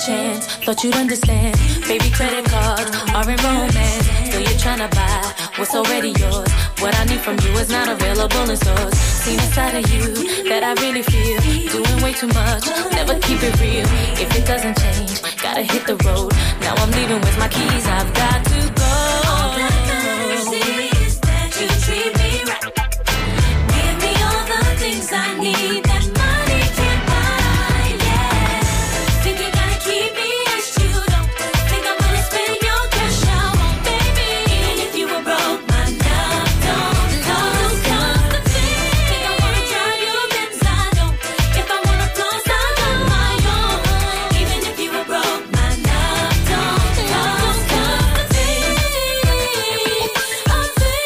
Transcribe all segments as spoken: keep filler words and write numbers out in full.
chance, thought you'd understand. Baby, credit cards are in romance. Still you're tryna buy what's already yours. What I need from you is not available in stores. Seen a side of you that I really feel. Doing way too much, never keep it real. If it doesn't change, gotta hit the road. Now I'm leaving with my keys, I've got to go. All that matters is that you treat me right. Give me all the things I need that money can't buy, yeah. Think you gotta keep me as you don't. Think I'm gonna spend your cash out on baby. Even if you were broke, my love don't cost nothing. Think I wanna drive you Benz, I don't. If I wanna floss, I got my own. Even if you were broke, my love don't cost nothing. I'm free,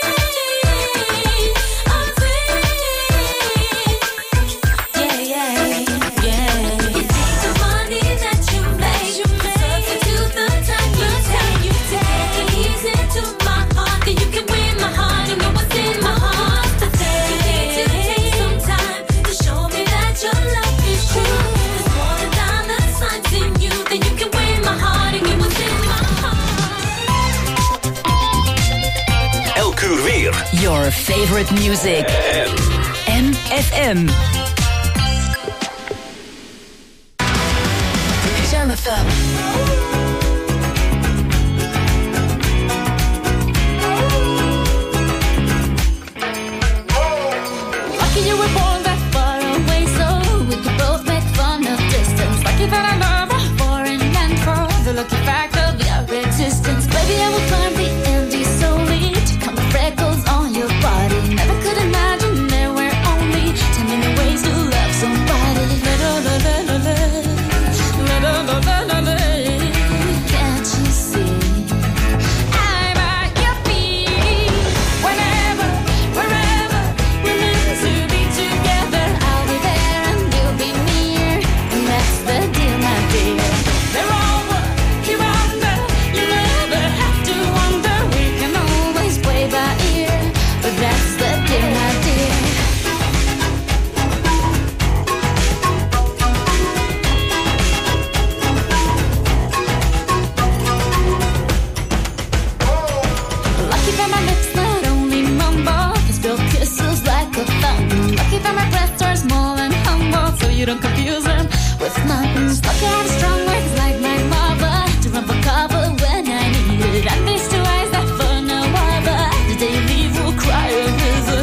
I'm free. Yeah, yeah, yeah. You take the money that you make, substitute the time you take, you take the keys into my heart, then you can win my heart and know what's in my heart. The thing you need to take some time to show me that your love is true. There's more than dollar signs in you, then you can win my heart and get what's in my heart. Elk uur weer. Your favorite music. M F M. Jam F M. Lucky you were born that far away, so we could both make fun of distance. Lucky that I love a foreign land for the lucky fact of your existence. Baby, I will climb the Andes solely to count the freckles on your body. Never could imagine there were only ten million ways to love somebody. Can't you see? I'm at your feet. Whenever, wherever we're meant to be together, I'll be there and you'll be near, and that's the deal, my dear. They're all what you wonder. You never have to wonder. We can always play by ear, but that's the deal, my dear. Lucky that my lips not only mumble, they spill kisses like a fountain. Lucky that my breasts are small and humble, so you don't confuse them with mountains. Lucky I have strong words like my mother to run for cover when I need it. And these two eyes that for no other, the day you leave will cry a river.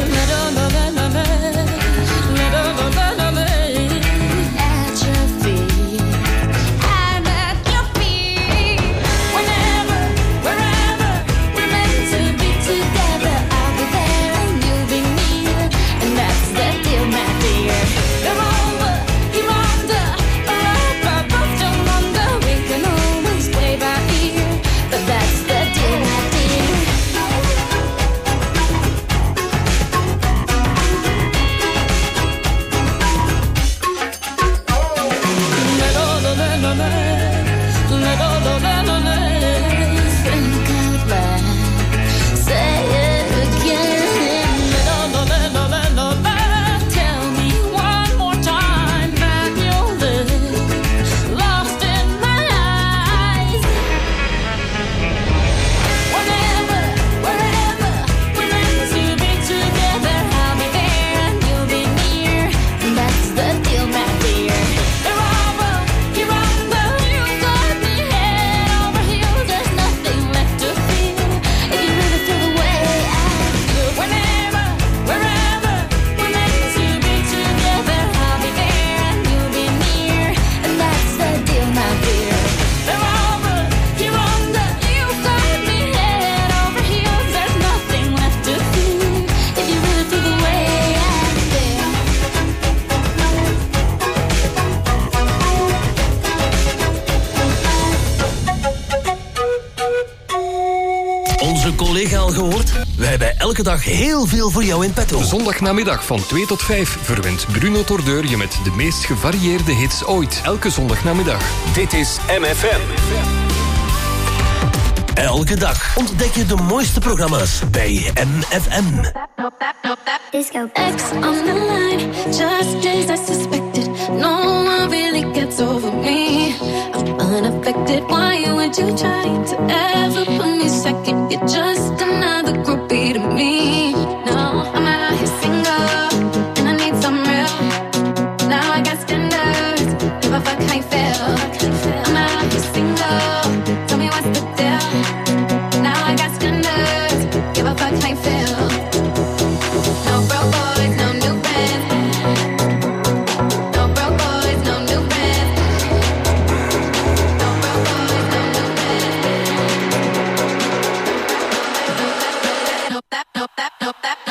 At your feet, I'm at your feet. Whenever, wherever we're meant to be together, I'll be there and you'll be near, and that's the deal, my dear. They're all what you wonder, but I both don't wonder. We can always play by ear, but that's the deal, my dear. Think out loud, say it again. Tell me one more time that you'll live lost in my eyes. Whenever, wherever we're meant to be together, I'll be there and you'll be near, and that's the deal, my dear. They're all what you wonder. You got me head over heels. There's nothing left to feel if you really feel the way I feel. Whenever, wherever we're meant to be together, I'll be there and you'll be near, and that's the deal, my dear. They're all what you wonder. You got me head over heels. There's nothing left to feel if you really feel the way I feel. Onze collega al gehoord? We hebben elke dag heel veel voor jou in petto. Zondagnamiddag van twee tot vijf verwint Bruno Tordeur je met de meest gevarieerde hits ooit. Elke zondagnamiddag. Dit is M F M. Elke dag ontdek je de mooiste programma's bij M F M. Disco X on the line, just as I suspected. No one really gets over me. I'm unafraid it. Why would you try to ever put me second? You're just another groupie to me. No, I'm out here single, and I need some real. Now I got standards, give a fuck how you feel. I'm out here single, tell me what's the deal. Now I got standards, give a fuck how you feel. No broke boys, no new bands. No broke boys, no new bands. No broke boys, no new bands. No that, no that, no that.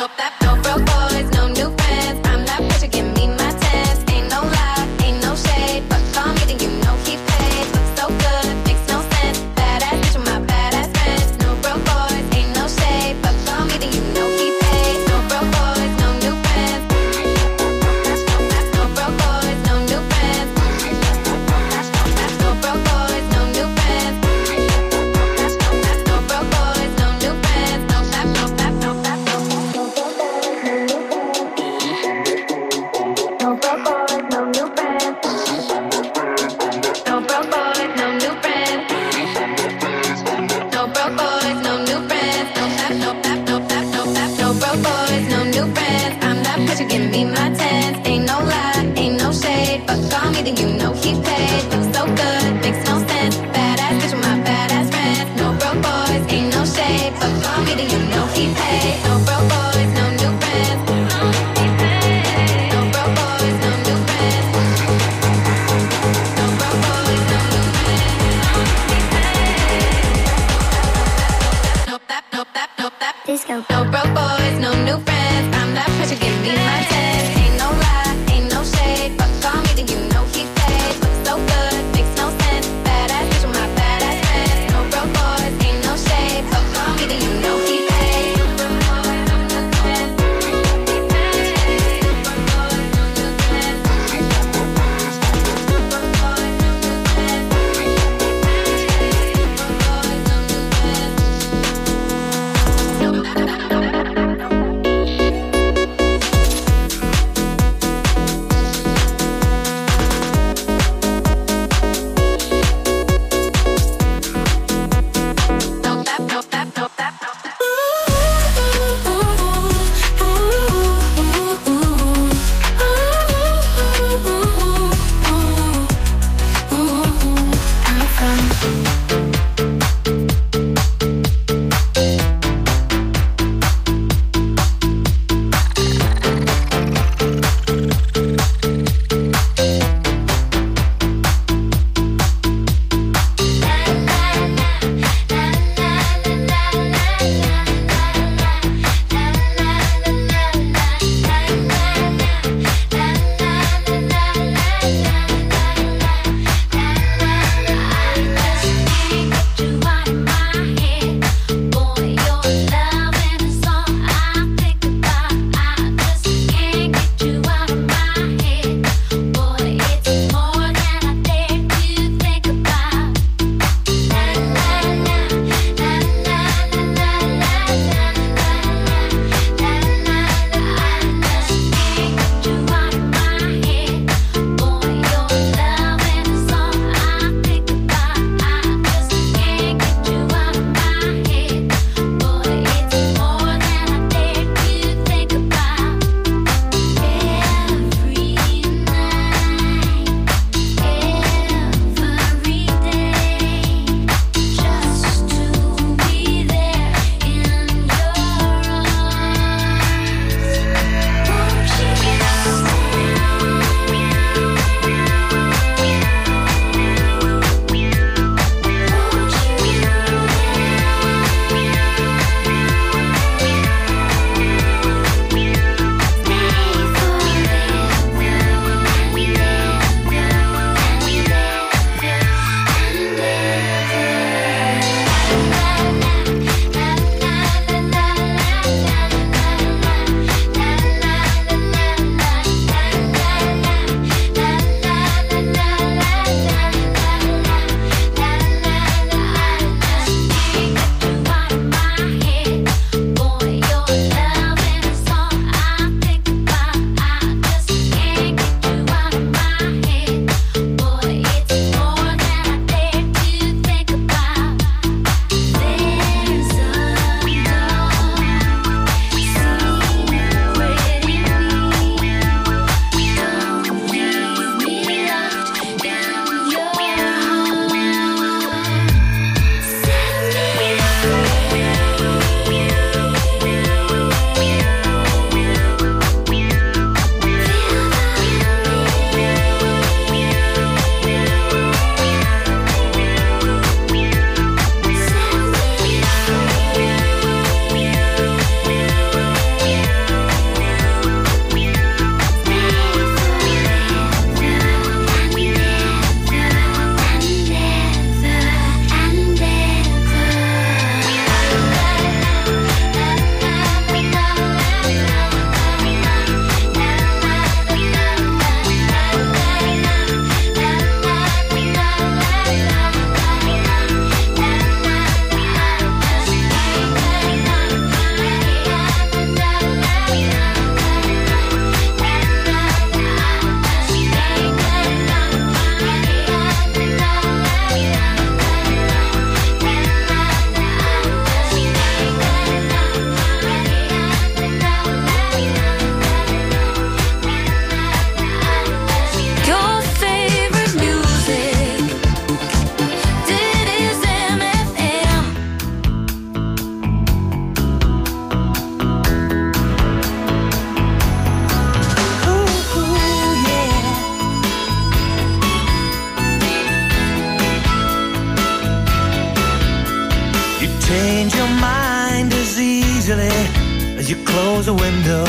change your mind as easily as you close a window.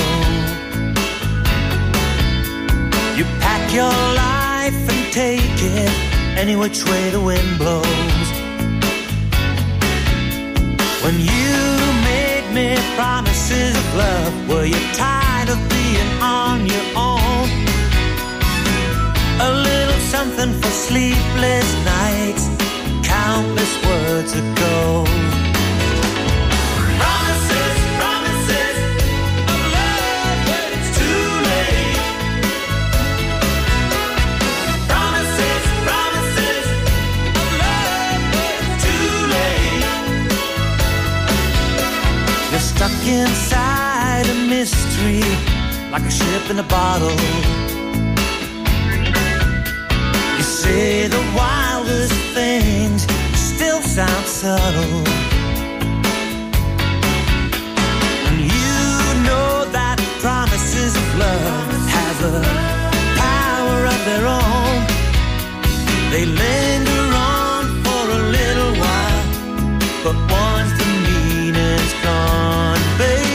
You pack your life and take it any which way the wind blows. When you made me promises of love, were you tired of being on your own? A little something for sleepless nights, countless words ago. Promises, promises of love, but it's too late. Promises, promises of love, but it's too late. You're stuck inside a mystery, like a ship in a bottle. You say the wildest things still sound subtle. And you know that promises of love have a power of their own. They linger on for a little while, but once the meaning's gone, baby.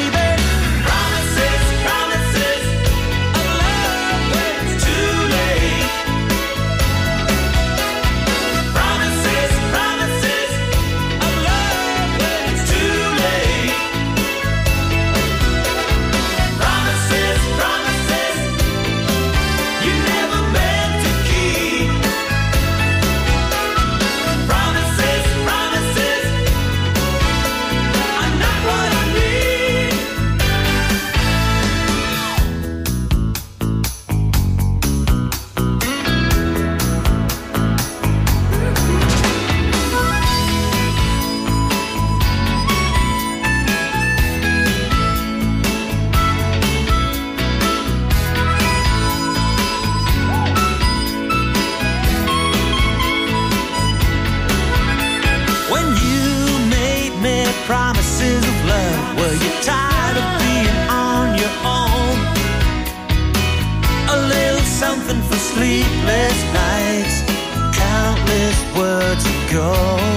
Promises of love, were you tired of being on your own? A little something for sleepless nights, countless words ago.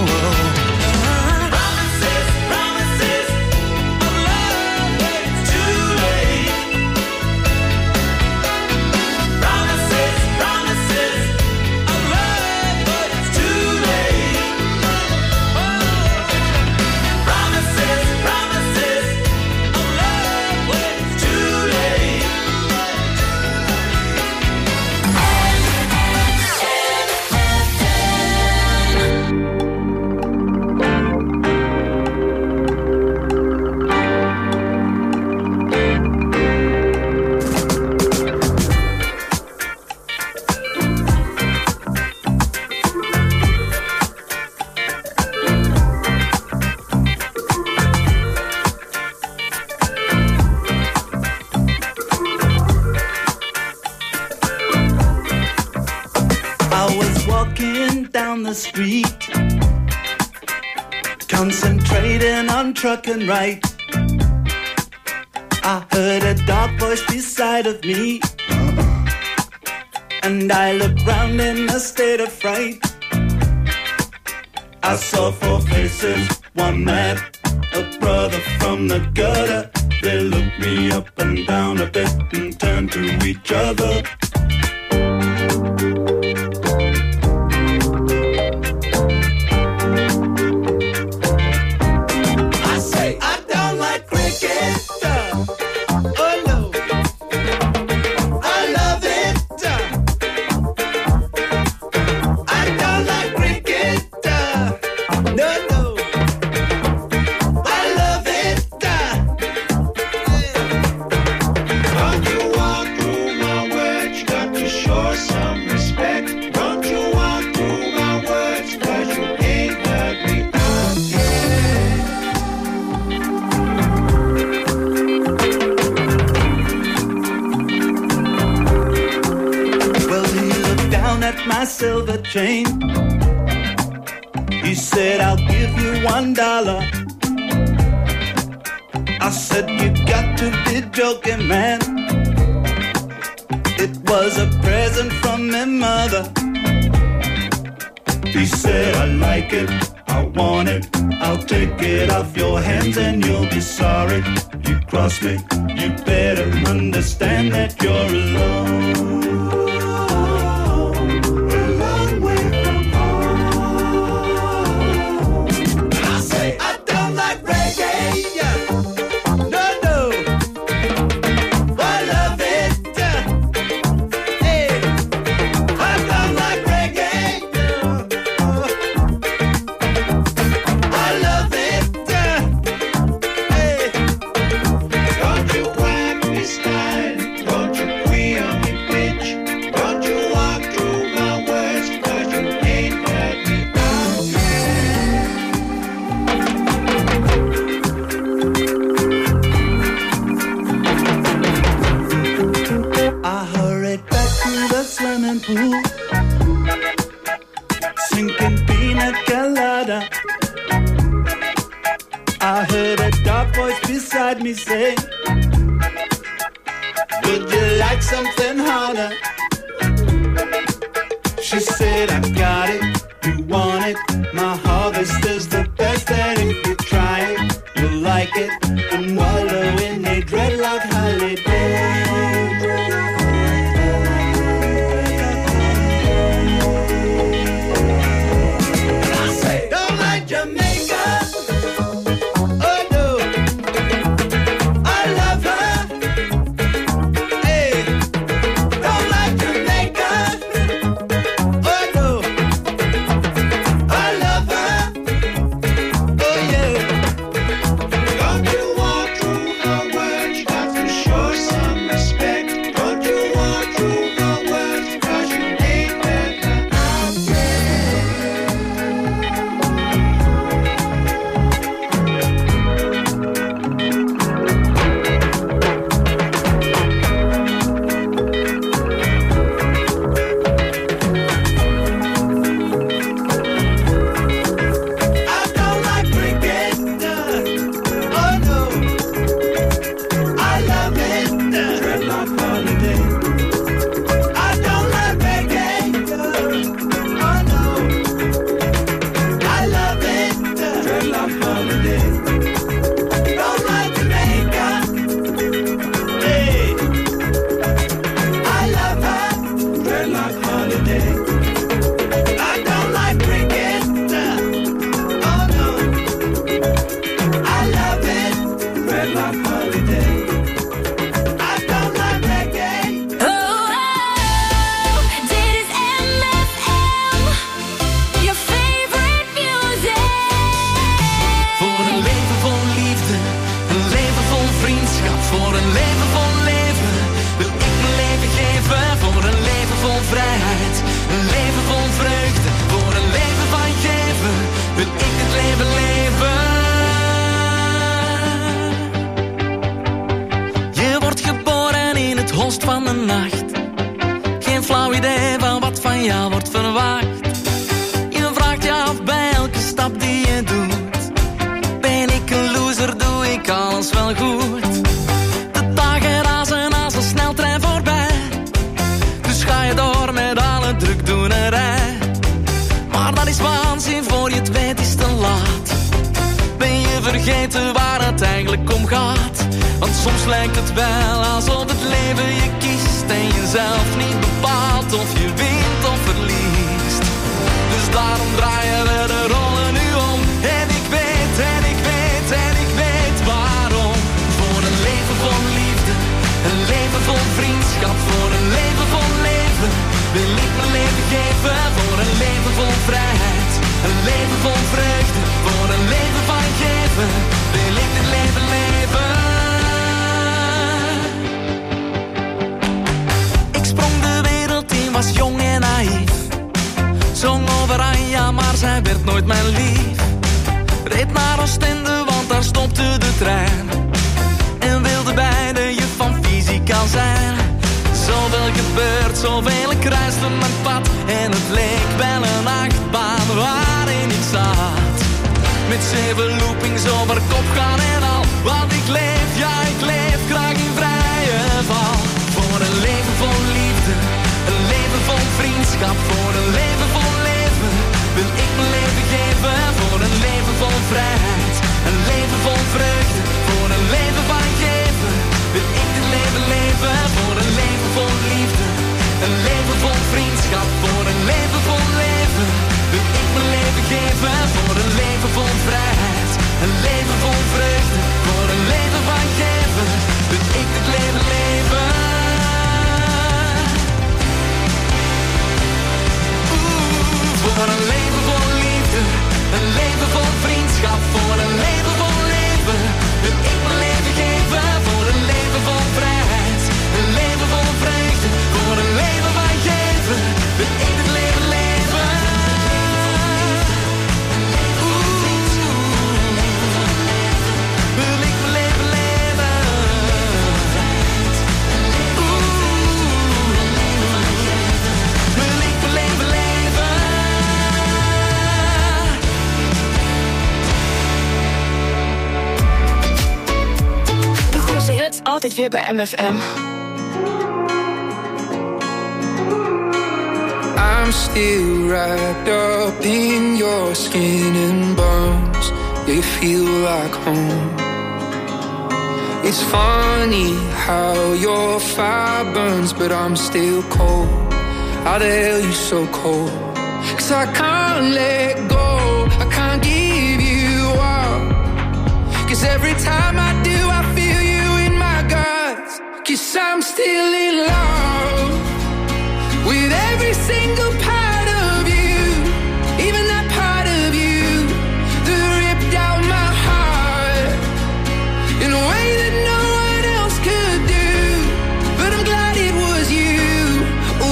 Promises, promises of love, but it's too late. Promises, promises of love, but it's too late. Promises, promises of love, but it's too late. Down the street, concentrating on trucking right. I heard a dark voice beside of me, and I looked round in a state of fright. I saw four faces, one mad, a brother from the gutter. They looked me up and down a bit and turned to each other. Silver chain. He said, I'll give you one dollar. I said, you got to be joking, man. It was a present from my mother. He said, I like it, I want it, I'll take it off your hands and you'll be sorry. You cross me, you better understand that you're alone. A long way from home. I say I don't like reggae. No, no. I love it. Hey, I don't like reggae. I love it. Hey, don't you whack me style. Don't you queer me bitch. Don't you walk through my words, 'cause you ain't heard me out. I hurried back to the swimming pool, sinking pina colada. I heard a dark voice beside me say, would you like something harder? She said, I got it, you want it. My harvest is the best, and if you try it, you'll like it. And wallow in a dreadlock holiday. I say, don't like Jamaica. Oh no, I love her. Hey, don't like Jamaica. Oh no, I love her. Oh yeah. Don't you walk through her words, you got to show some respect. Don't you walk through her words, 'cause you ain't heard her out yet. I don't like cricket. Oh no, I love it. Dreadlock holiday. I don't like reggae. Oh no, I love it. Dreadlock holiday. Don't like Jamaica. Hey, I love her. Dreadlock holiday. I don't like cricket. Oh no, I love it. Dreadlock holiday. I don't like reggae. Oh, dit is M F M, je favorite music. Voor een leven vol liefde, een leven vol vriendschap. Voor een leven vol leven wil ik mijn leven geven. Voor een leven vol vrijheid, een leven vol vreugde. Voor een leven van geven wil ik het leven leven. Je wordt geboren in het holst van de nacht. Geen flauw idee van wat van jou wordt verwacht. Je vraagt je af bij elke stap die je doet. Ben ik een loser, doe ik alles wel goed? De dagen razen als een sneltrein voorbij. Dus ga je door met alle drukdoenerij. Maar dat is waanzin, voor je het weet is te laat. Ben je vergeten waar het eigenlijk om gaat? Want soms lijkt het wel alsof het leven je kiest en je zelf niet bepaalt of je wint of verliest. Dus daarom draaien we de rollen nu om. En ik weet, en ik weet, en ik weet waarom. Voor een leven vol liefde, een leven vol vriendschap. Voor een leven vol leven wil ik mijn leven geven. Voor een leven vol vrijheid, een leven vol vreugde. Voor een leven van geven wil ik dit leven leven. Ik sprong de wereld in, was jong en naïef. Zong over Anja, maar zij werd nooit mijn lief. Reed naar Oostende, want daar stopte de trein. En wilde bij de juf van fysica zijn. Zoveel gebeurt, zoveel, ik kruiste mijn pad. En het leek wel een achtbaan waarin ik zat. Met zeven loopings over kop gaan en al. Want ik leef, ja ik leef graag in vrije val. Voor een leven vol liefde, een leven vol vriendschap. Voor een leven vol leven wil ik mijn leven geven. Voor een altijd weer bij M F M. I'm still wrapped up in your skin and bones. You feel like home. It's funny how your fire burns, but I'm still cold. How the hell you so cold? Cause I can't let go, I can't give you up. Cause every time I do, I feel you in my guts. Cause I'm still in love with every single part of you, even that part of you that ripped out my heart in a way that no one else could do. But I'm glad it was you.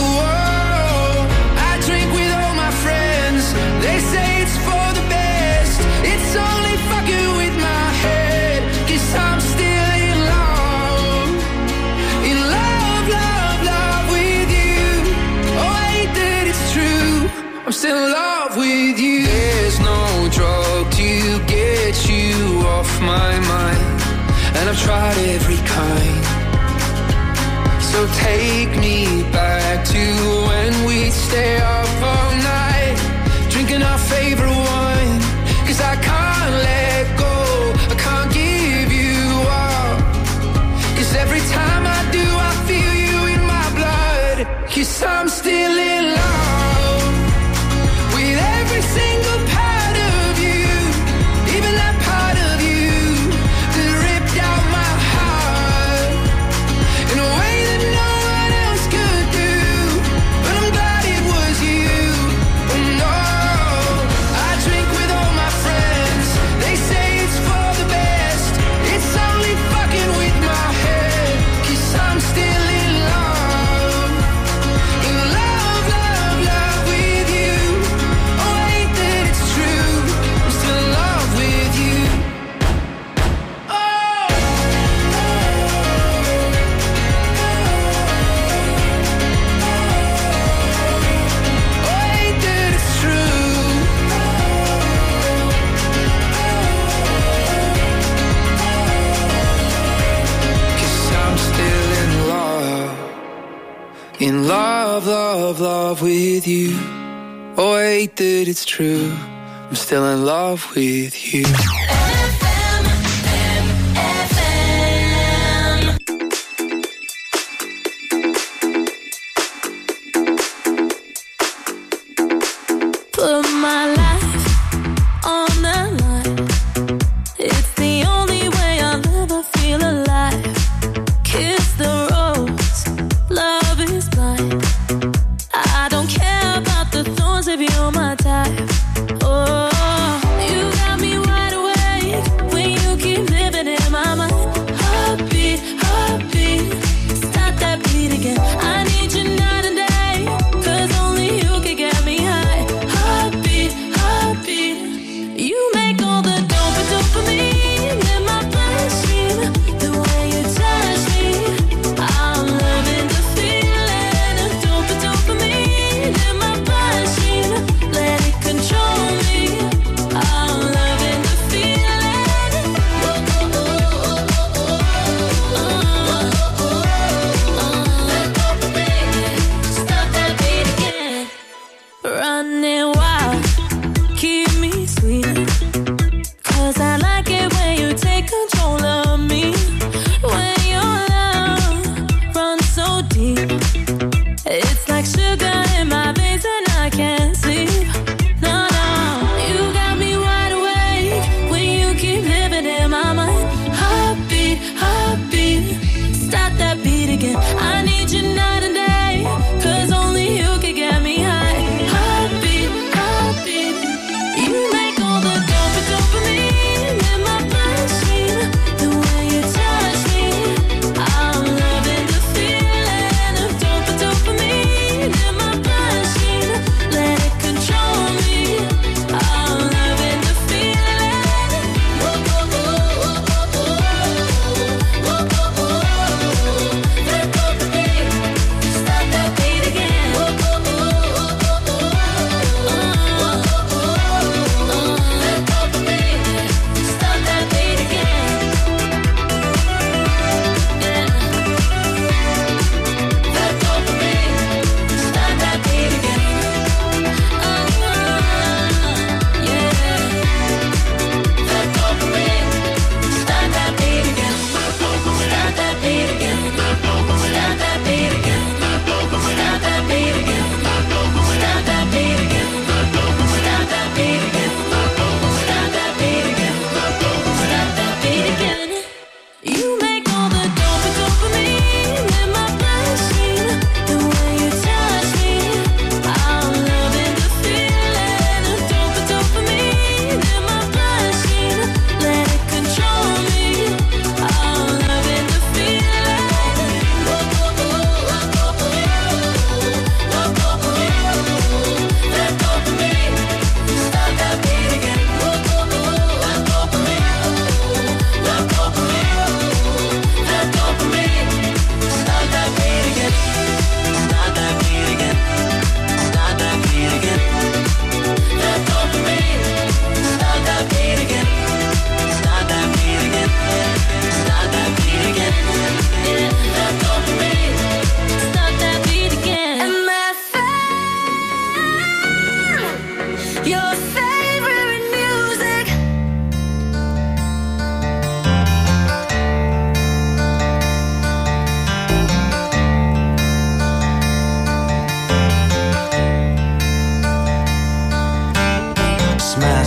Whoa, I drink with all my friends. They say it's for the best. It's only fucking with my head. Cause I'm still in love, in love, love, love with you. Oh, I hate that it's true, I'm still in love with you. There's no drug to get you off my mind, and I've tried every kind. So take me back to when we'd stay up all night, drinking our favorite wine. Cause I can't let go, I can't give you up. Cause every time I do, I feel you in my blood. Cause I'm still in love with every single part of you, even that part of you that ripped out my heart in a way that no one else could do. But I'm glad it was you. Oh no, I drink with all my friends. They say it's for the best. It's only fucking with my head. Cause I'm still in love, in love, love, love with you. Oh, I hate that it's true, I'm still in love with you. Oh, oh, I hate that it's true. Cause I'm still in love, in love, love, love with you. Oh, I hate that it's true, I'm still in love with you. Put my life on the line. It's the only way I'll ever feel alive. Kiss the rose, love is blind. I don't care about the thorns if you're my type. Oh, you got me wide awake.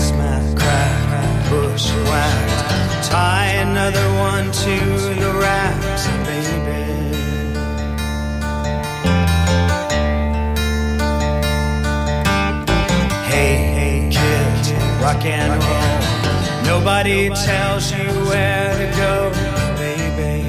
smack, crack, bushwhacked. Tie another one to the racks, baby. Hey, hey, kid, rock and roll. Nobody tells you where to go, baby.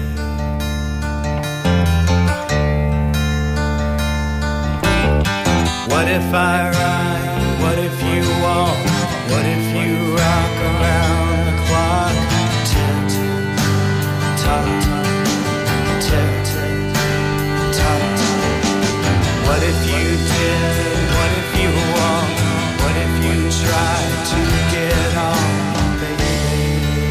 What if I ride? What if you walk? What if you rock around the clock? Tick, tock, tick, tock. What if you did? What if you walked? What if you tried to get on, baby?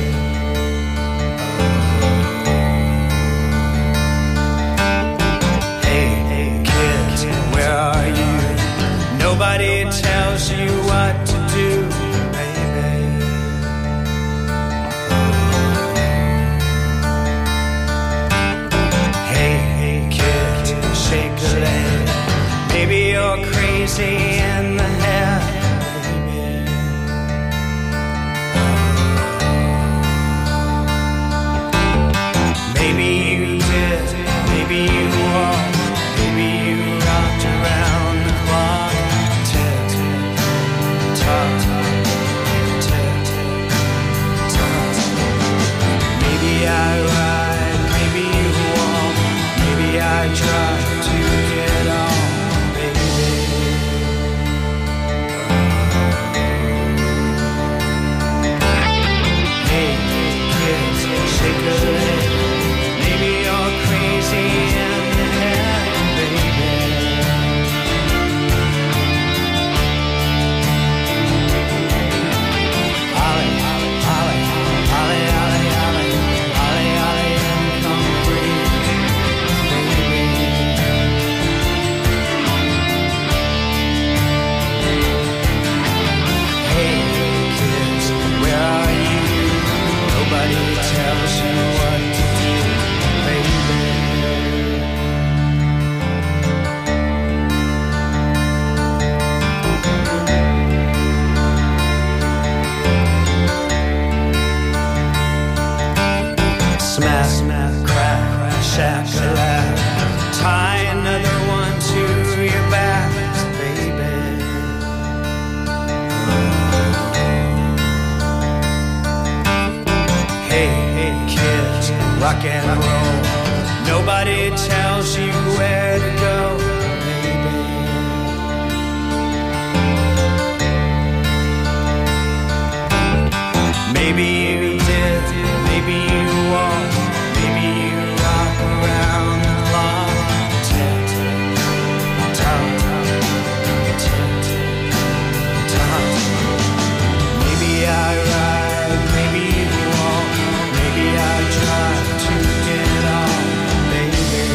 Hey, hey, kid, where are you? Nobody tells you what to do, baby. Hey, hey, kid, shake a leg. Maybe you're crazy in the head, baby. Maybe you did, maybe you walked, maybe you rocked around the clock. Maybe I ride, maybe you walk, maybe I try to get on, baby. Hey, kids, shake a leg. Maybe you're crazy in the head, baby. Ollie, Ollie, Ollie, Ollie, Ollie, Ollie, Ollie, and come free, baby. Hey, kids, where are you? Nobody tells you what to do, baby. Smack, smack, crack, shack-a-lack. Tie another one to your back, baby. Hey, hey, kids, rock and roll. Nobody tells you where to go, baby. Maybe you did, maybe you won't, maybe you rock around the clock. Tick, tock, tick, tock. Maybe I ride, maybe you walk, maybe I try to get on, baby.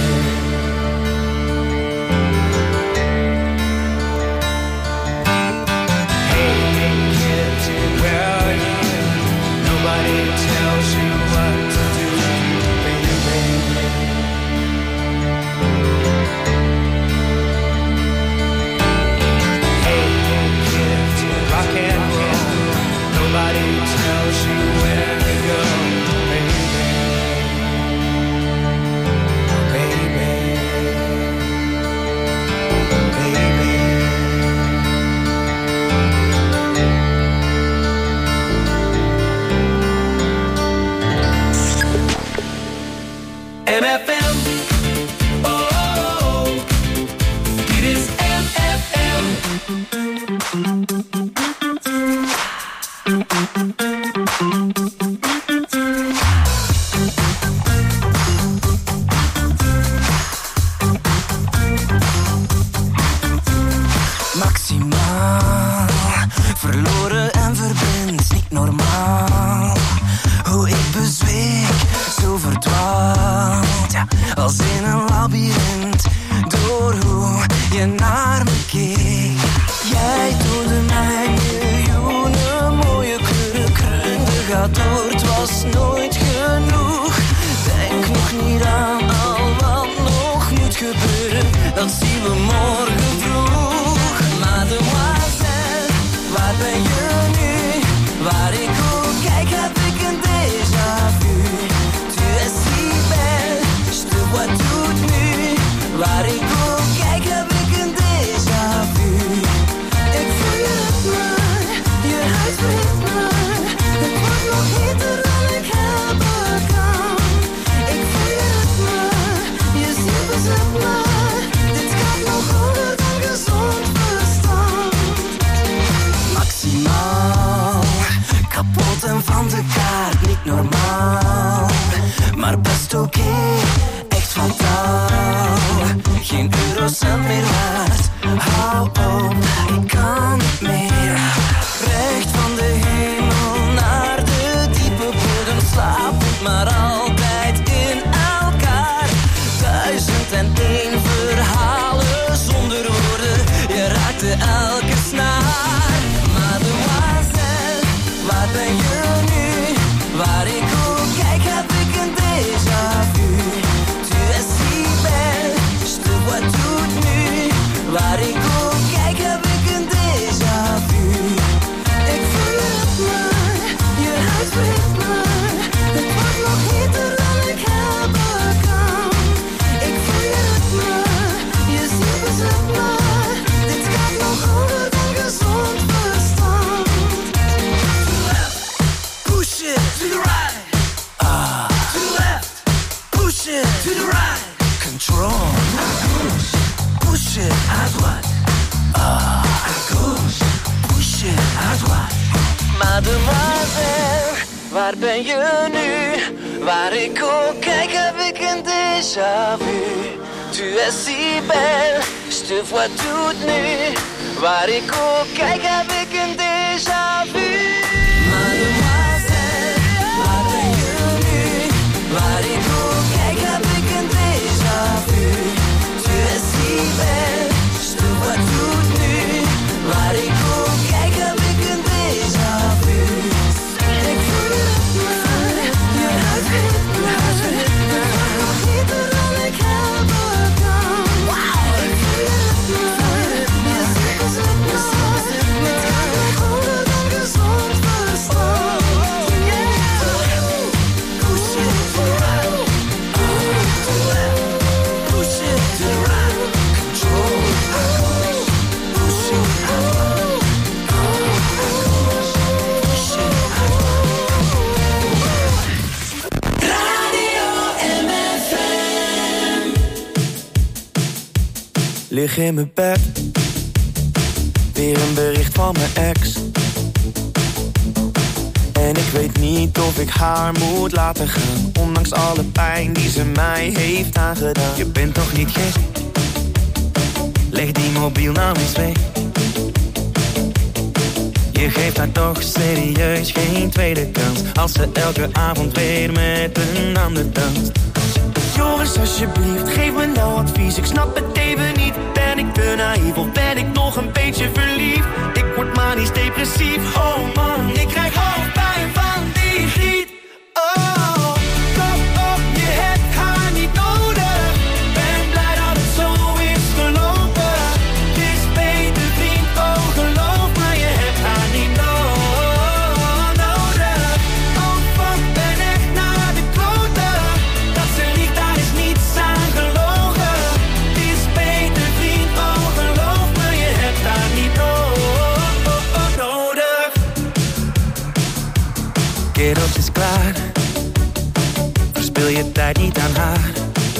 Hey, hey, kids, where are you? Nobody tells you what to do, baby. Hey, hey, kids, rock and roll. Nobody tells you where to go, baby. Baby. Baby. M F M, oh, oh, oh, dit is M F M. Maximaal, verloren en verblind, niet normaal. Hoe ik bezweek, zo verdwaald, ja, als in een labyrint. Door hoe je naar me keek. Jij toonde mij miljoenen mooie kleuren, kreunde gaat door, het was nooit genoeg. Denk nog niet aan al wat nog moet gebeuren, dat zien we morgen vroeg. Mademoiselle, waar ben je nu? ritme. Het wordt nog heter dan ik hebben kan. Ik voel je ritme, je ziel bezet me. Dit gaat nog hoger dan gezond verstand. Maximaal, kapot en van de kaart, niet normaal. Maar best oké, okay, echt fataal. Geen eurocent meer waard, hou op, ik kan niet meer. Recht van de hemel naar de diepe bodem, slapend maar altijd in elkaar. Duizend en één verhalen zonder woorden, je raakte elke snaar. Mademoiselle, waar ben je nu? Waar ik ook kijk heb ik een déjà vu. Tu es si belle, je te vois toute nue. Waar ik ook kijk heb ik een déjà vu. Ik voel je ritme, je huid verhit me. Het wordt nog heter dan ik hebben kan. Ik voel je ritme, je ziel bezet me. Dit gaat nog hoger dan gezond verstand. Push it to the right. Ah. To the left. Push it to the right. Control. À gauche. Push it à droite. Ah. À gauche. Push it à droite. Mademoiselle, waar ben je nu? Waar ik ook kijk heb ik een déjà vu. Tu es si belle, je te vois toute nue. Waar ik ook kijk heb ik een déjà vu. Mademoiselle, waar ben je nu? Waar ik ook kijk heb ik een déjà vu. Tu es si belle, je te vois toute nue. Waar ik ook kijk heb ik een déjà vu. Ik voel je ritme, je huid verhit me. Het wordt nog heter dan ik hebben kan. Ik voel je ritme, je ziel bezet me. Dit gaat nog hoger dan gezond verstand. Push it to the right. To the left. Push it to the right. Control. À gauche. Push it à droite. À gauche. Push it à droite. Radio M F M. Lig in mijn bed. Weer een bericht van mijn ex. En ik weet niet of ik haar moet laten gaan, ondanks alle pijn die ze mij heeft aangedaan. Je bent toch niet gek? Leg die mobiel nou eens weg. Je geeft haar toch serieus geen tweede kans, als ze elke avond weer met een ander danst. Joris, alsjeblieft, geef me nou advies. Ik snap het even niet. Ben ik te naïef of ben ik nog een beetje verliefd? Ik word manisch depressief. Oh man, ik krijg hoofdpijn van die griet. Oh, kom op, je hebt haar niet nodig. Ben blij dat het zo is gelopen. Het is beter vriend, oh geloof me, je hebt haar niet no- nodig. Oh fuck, ben echt naar de kloten. Dat ze liegt, daar is niets aan gelogen. Het is beter vriend, oh geloof me, je hebt haar niet no- nodig. Kerels is klaar, verspil je tijd niet aan haar.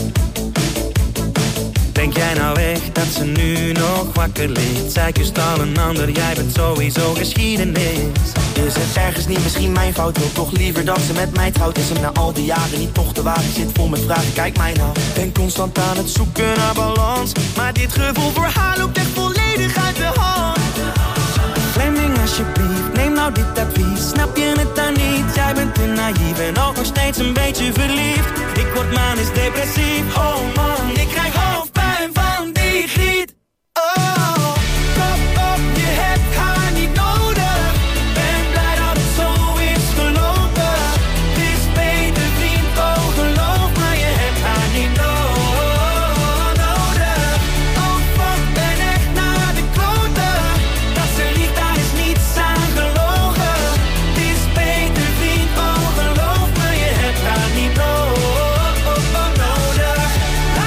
Denk jij nou echt dat ze nu nog wakker ligt? Zij kust al een ander, jij bent sowieso geschiedenis. Is het ergens niet misschien mijn fout? Wil toch liever dat ze met mij trouwt? Is hem na al die jaren niet toch te waar? Ik zit vol met vragen, kijk mij nou. Ben constant aan het zoeken naar balans, maar dit gevoel voor haar loopt echt volledig uit de hand. Fleming, alsjeblieft, neem nou dit advies. Snap je het dan niet? Jij bent te naïef en ook nog steeds een beetje verliefd. Ik word manisch depressief. Oh man, ik krijg hoofdpijn van die griet. Oh, kom op, je hebt haar niet nodig. Ben blij dat het zo is gelopen. Het is beter vriend, oh geloof me, je hebt haar niet no- nodig. Oh fuck, ben echt naar de kloten. Dat ze liegt, daar is niets aan gelogen. Het is beter vriend, oh geloof me, je hebt haar niet no- nodig.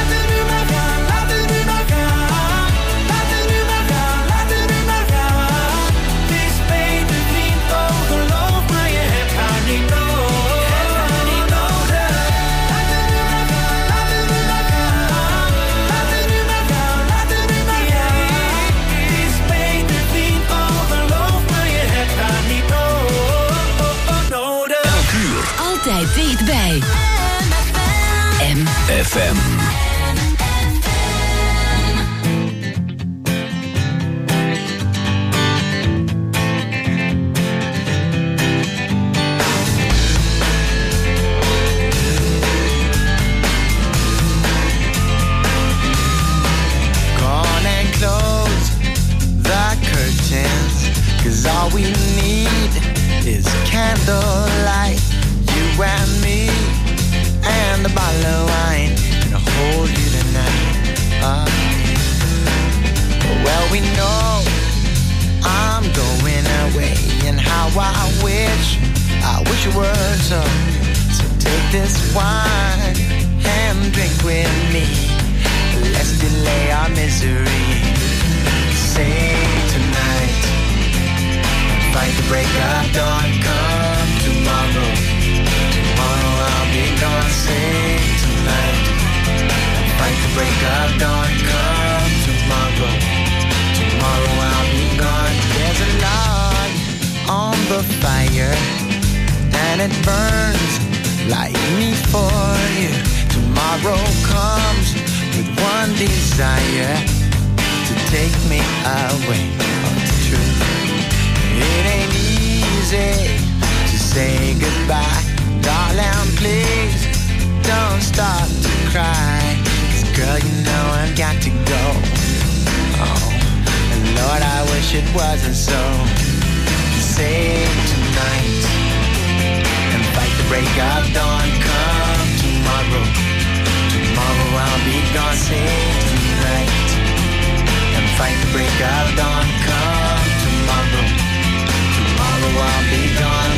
dichtbij. M F M. Cause all we need is candlelight, you and me, and a bottle of wine, and I'll hold you tonight. Uh, well, we know I'm going away, and how I wish, I wish it were so. So take this wine and drink with me. Let's delay our misery. Say tonight, fight the break of dawn, come tomorrow. Tomorrow I'll be gone, sing tonight. Fight the break of dawn, come tomorrow. Tomorrow I'll be gone. There's a log on the fire, and it burns like me for you. Tomorrow comes with one desire, to take me away. Oh, it's true. It ain't easy to say goodbye. Darling, please don't start to cry. 'Cause girl, you know I've got to go. Oh, and Lord, I wish it wasn't so. Save tonight and fight the break of dawn. Come tomorrow. Tomorrow I'll be gone. Save tonight and fight the break of dawn. Come tomorrow. Tomorrow I'll be gone.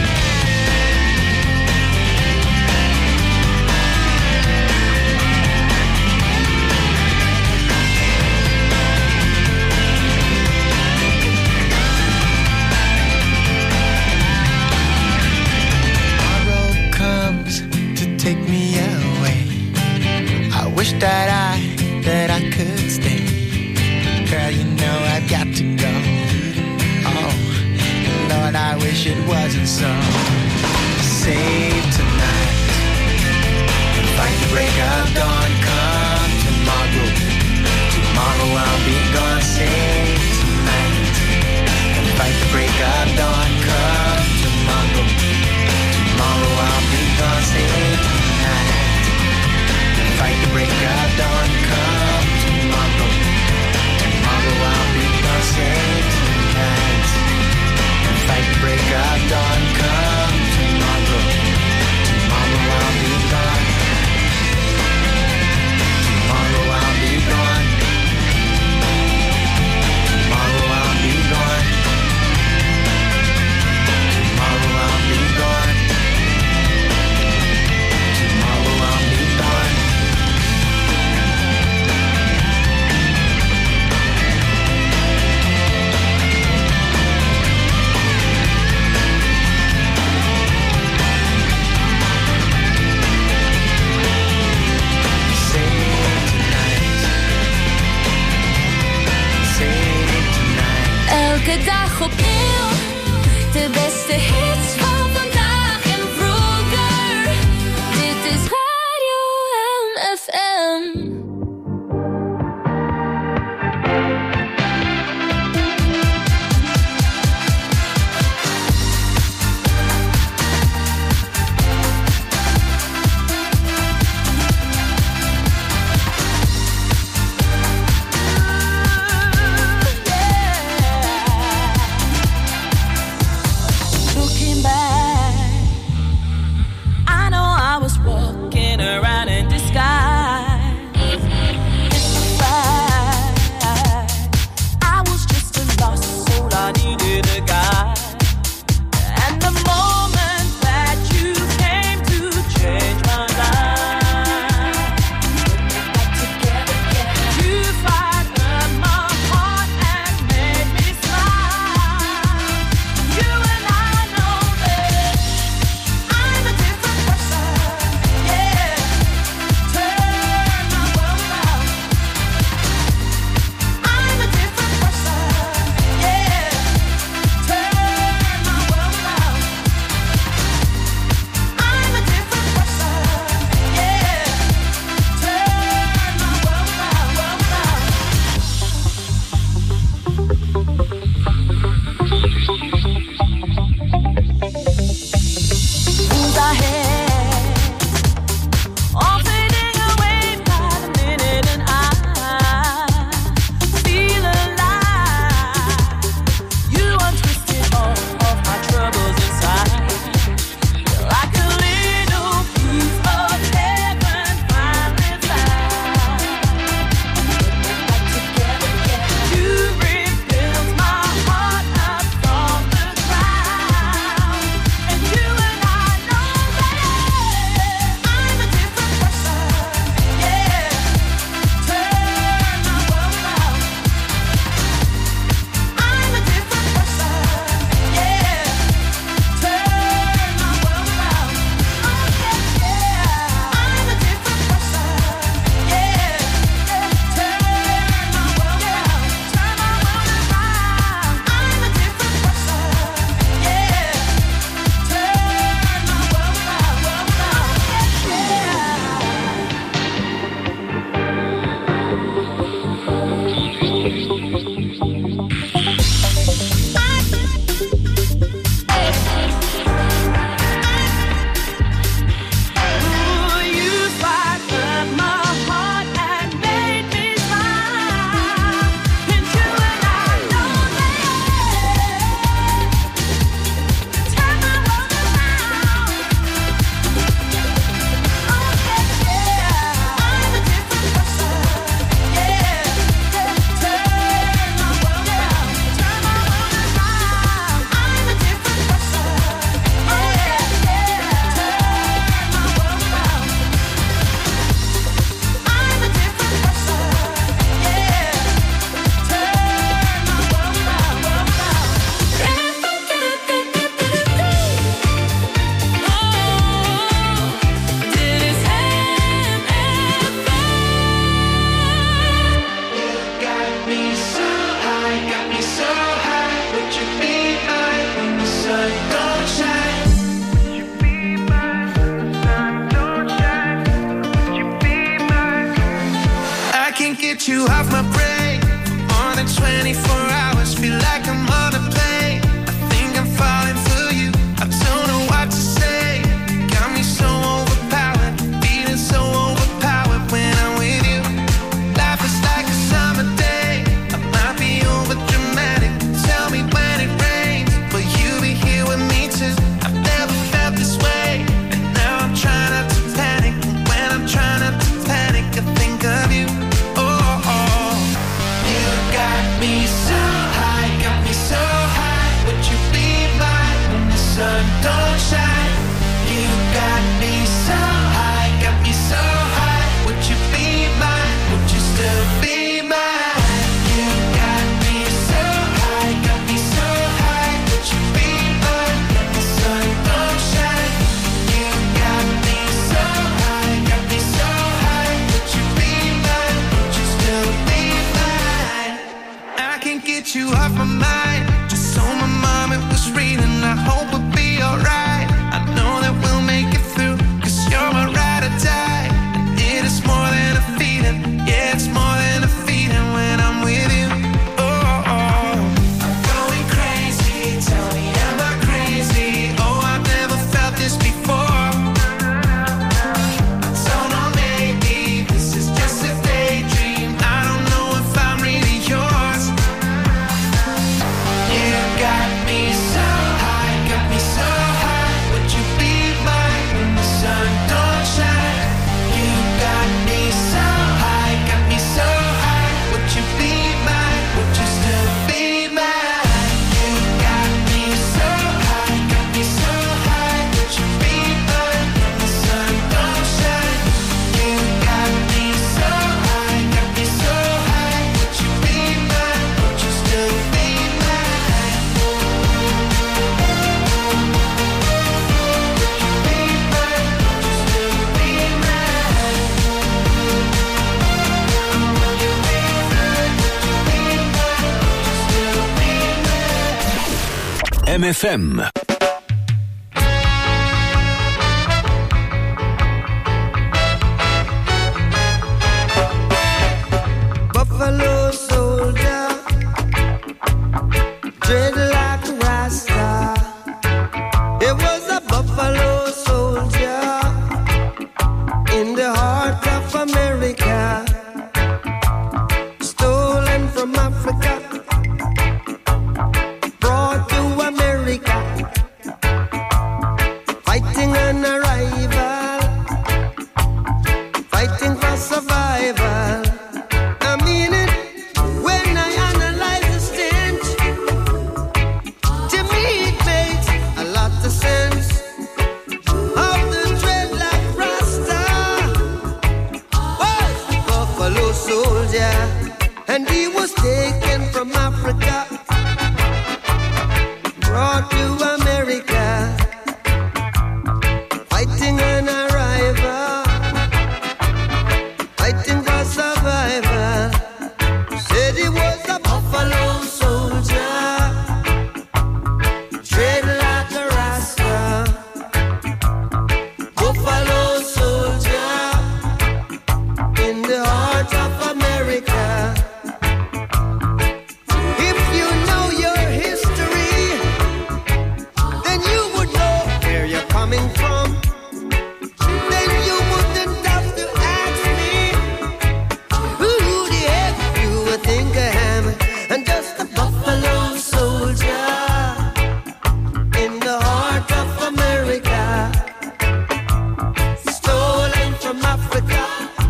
Tomorrow comes to take me away. I wish that I, that I could stay. Girl, you know I've got to go. Oh, Lord, I wish it wasn't so. Save tonight and fight the break of dawn. Come tomorrow. Tomorrow I'll be gone. Save tonight and fight the break of dawn. Come tomorrow. Tomorrow I'll be gone. Save tonight and fight the break of dawn. Come tomorrow. Tomorrow I'll be gone. Save tonight. Fight the break of dawn, come tomorrow. Tomorrow I'll be gone. Tomorrow I'll be gone. Tomorrow I'll be gone. Tomorrow I'll be gone. Tomorrow I'll be gone. Elke dag opnieuw, de beste hits van vandaag en vroeger. Dit is Radio M F M. Look M F M. Buffalo soldier, dreadlock rasta. It was a buffalo soldier in the heart of America, stolen from Africa, brought to America, fighting an arrival, fighting for survival. I mean it when I analyze the stench. To me it makes a lot of sense. Of the dreadlock rasta was the buffalo soldier, and he was taken from Africa, brought to America, fighting an arrival, fighting for survival. Said he was a buffalo soldier, dreadlock rasta. Buffalo soldier in the heart of America. If you know your history, then you would know where you're coming from. Then you wouldn't have to ask me who the heck you would think I am. I'm just a buffalo soldier in the heart of America, stolen from Africa,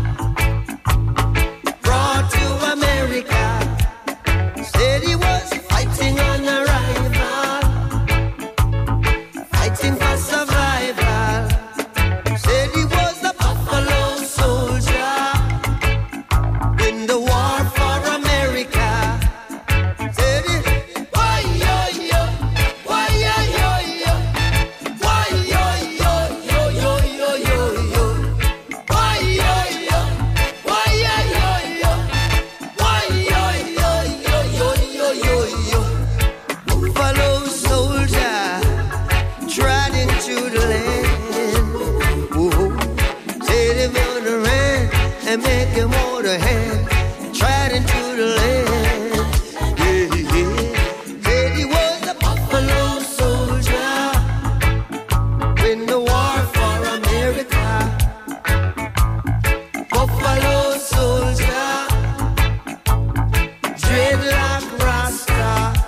brought to America. Said he was fighting on arrival, fighting for survival. Said he was a buffalo soldier in the war for America. Said he, why yo yo, why yo yo yo, why yo yo yo yo yo yo yo, why yo yo, why yo yo yo, why yo yo yo yo yo yo yo. Buffalo soldier trod into the land. Whoa. Said if you wanna run and make him hold a hand, trod into the land. Yeah, yeah. Said he was a buffalo soldier in the war for America. Buffalo soldier, dreadlock rasta,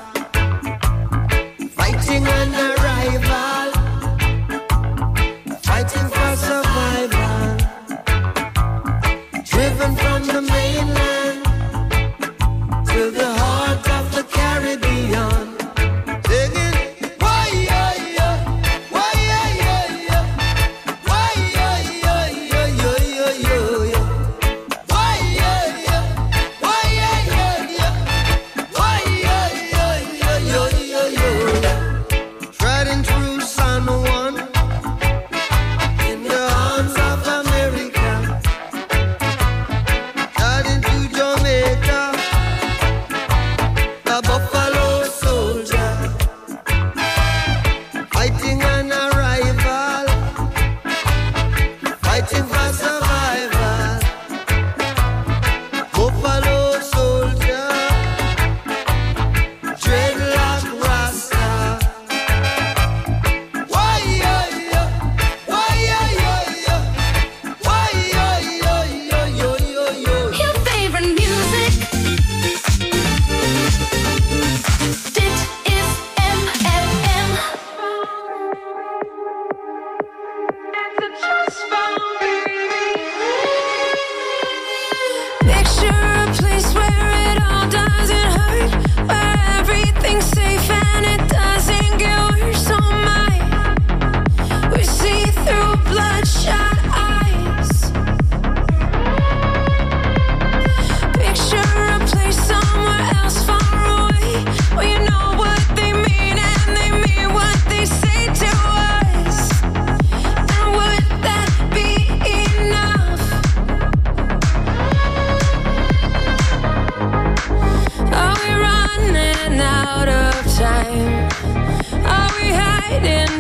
fighting an arrival, fighting for survival, driven from the main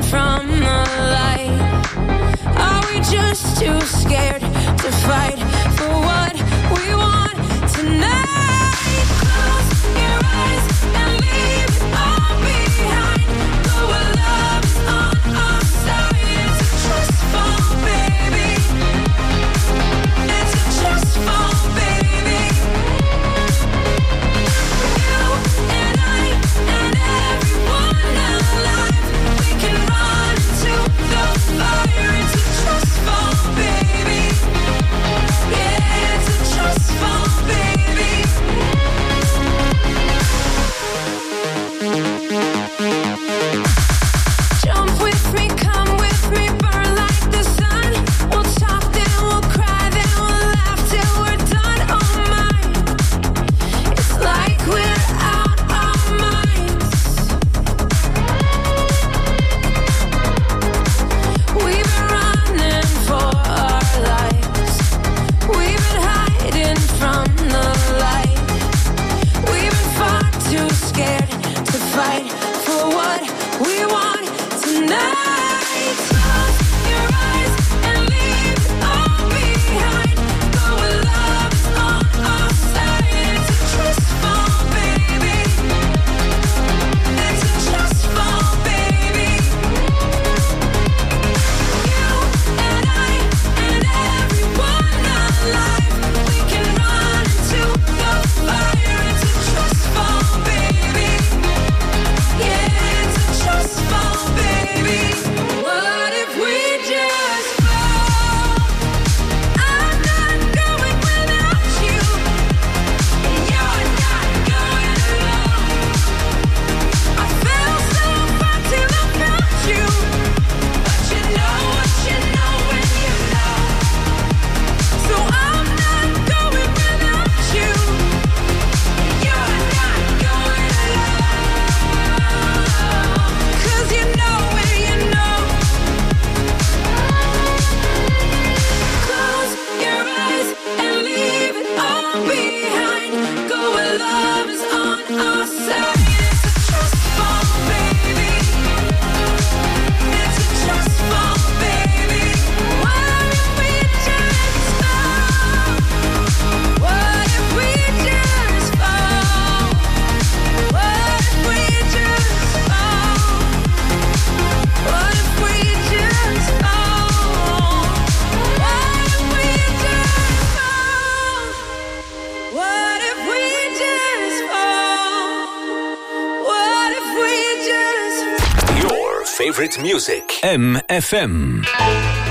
from the light? Are we just too scared to fight for what we want tonight? Close your eyes and leave it all behind. Go where love is on our side. It's a trust fall, baby. It's a trust fall, baby. You and I and everyone alive, we can run into the fire. It's a trust fall, baby. Yeah, it's a trust fall, baby. Jump with me, come with me, burn like the sun. We'll talk, then we'll cry, then we'll laugh till we're done. Oh my, it's like we're out our minds. We've been running for our lives. We've been hiding from the light. We've been far too scared to fight for what we want tonight. Close your eyes and leave it all behind. Go where love is on our side. It's a trust fall, baby. It's a trust fall, baby. You and I and everyone alive, we can run into the fire. It's a trust fall, baby. Yeah, it's a trust fall, baby. What if we just fall? I'm not going without you, and you're not going alone. I fell so far till I found you, but you know what you know when you know. So I'm not going without you, and you're not going alone. 'Cause you know when you know. Close your eyes and leave it all behind. Go where love is on our side. It's a trust fall, baby. It's a trust fall, baby. What if we just fall? What if we just fall? What if we just fall? What if we just fall? What if we just fall? What if we just fall? What if we just Your favorite music. M F M.